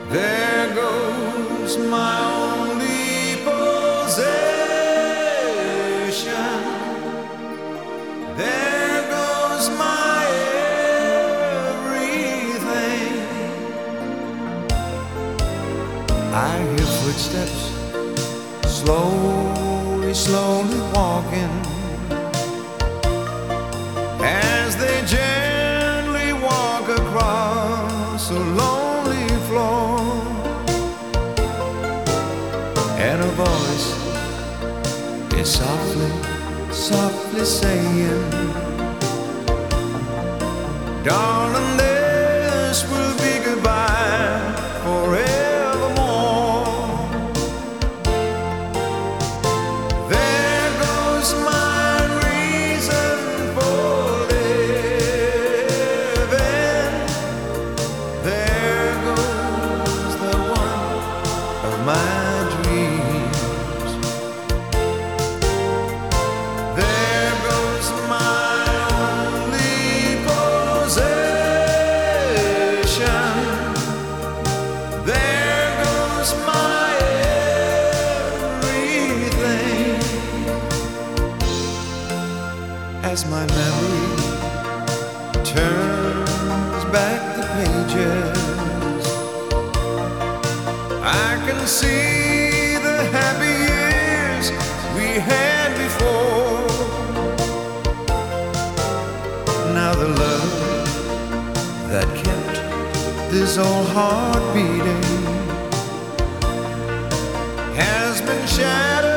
There goes my only possession. There goes my everything. I hear footsteps slowly, slowly walking as they gently walk across a lonely floor. And a voice is softly, softly saying, darling, this will be goodbye forevermore. There goes my reason for living. There goes the one of my dreams. There goes my only possession. There goes my everything. As my memory turns back the pages, I can see the happy years we had before. Now the love that kept this old heart beating has been shattered